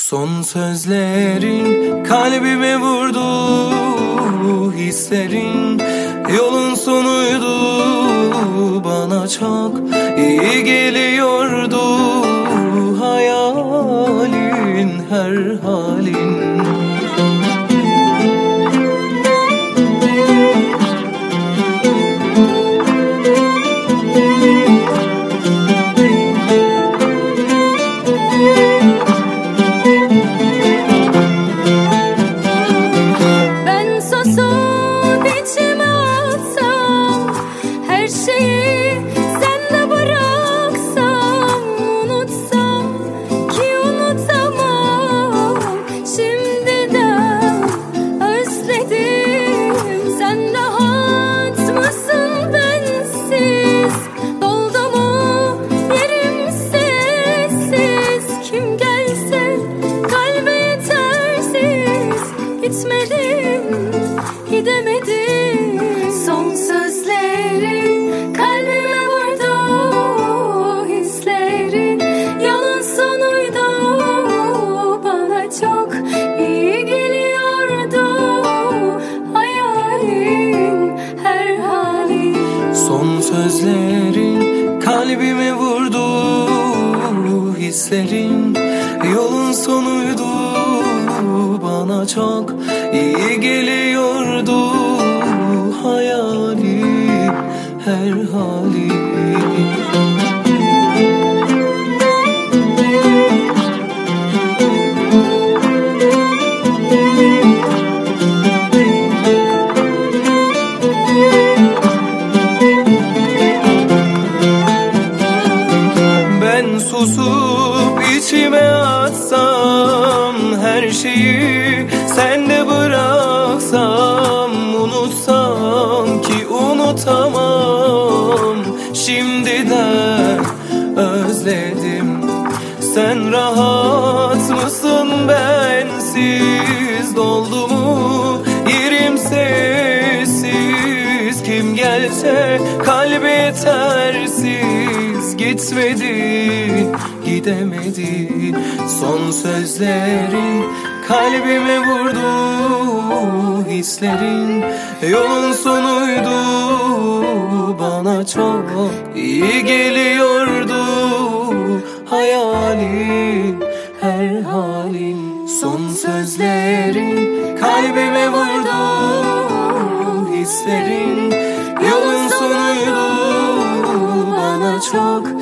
Son sözlerin kalbime vurdu, hislerin yolun sonuydu. Bana çok iyi geliyordu hayalin, her halin. Gidemedim. Son sözlerin kalbime vurdu, hislerin yolun sonuydu. Bana çok iyi geliyordu hayalin, her halin. Son sözlerin kalbime vurdu, hislerin yolun sonuydu. Bana çok iyi geliyordu hayalin, her halin. Ben susup içime atsam her şeyi, sen de bıraksam, unutsam ki unutamam. Şimdiden özledim. Sen rahat mısın bensiz? Doldu mu yerim sessiz? Kim gelse kalbi tersiz. Gitmedi, gidemedi. Son sözlerin kalbime vurdu, hislerin yolun sonuydu. Bana çok iyi geliyordu hayalin, her halin. Son sözlerin kalbime vurdu, hislerin yolun sonuydu. Bana çok